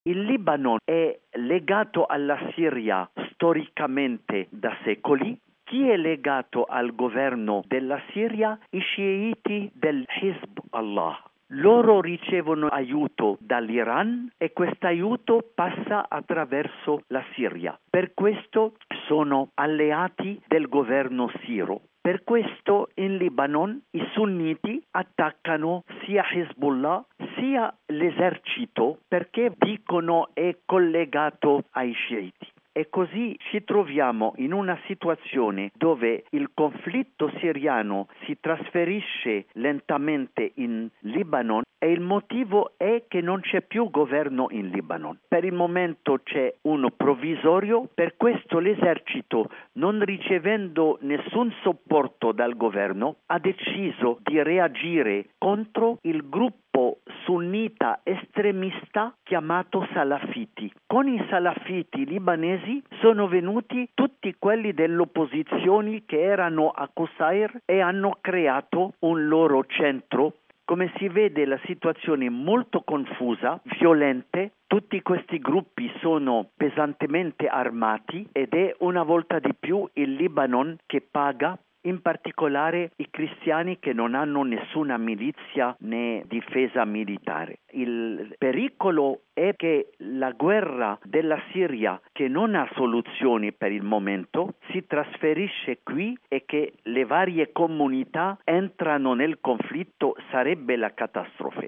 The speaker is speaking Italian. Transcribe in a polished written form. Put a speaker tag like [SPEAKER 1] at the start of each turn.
[SPEAKER 1] Il Libano è legato alla Siria storicamente da secoli. Chi è legato al governo della Siria? I sciiti del Hezbollah. Loro ricevono aiuto dall'Iran e questo aiuto passa attraverso la Siria. Per questo sono alleati del governo sirio. Per questo in Libano i sunniti attaccano sia Hezbollah sia l'esercito perché dicono è collegato ai sciiti. E così ci troviamo in una situazione dove il conflitto siriano si trasferisce lentamente in Libano e il motivo è che non c'è più governo in Libano. Per il momento c'è uno provvisorio, per questo l'esercito, non ricevendo nessun supporto dal governo, ha deciso di reagire contro il gruppo sunnita estremista chiamato Salafiti. Con i Salafiti libanesi sono venuti tutti quelli dell'opposizione che erano a Qusair e hanno creato un loro centro. Come si vede la situazione è molto confusa, violente, tutti questi gruppi sono pesantemente armati ed è una volta di più il Libano che paga, in particolare i cristiani che non hanno nessuna milizia né difesa militare. Il pericolo è che la guerra della Siria, che non ha soluzioni per il momento, si trasferisce qui e che le varie comunità entrano nel conflitto, sarebbe la catastrofe.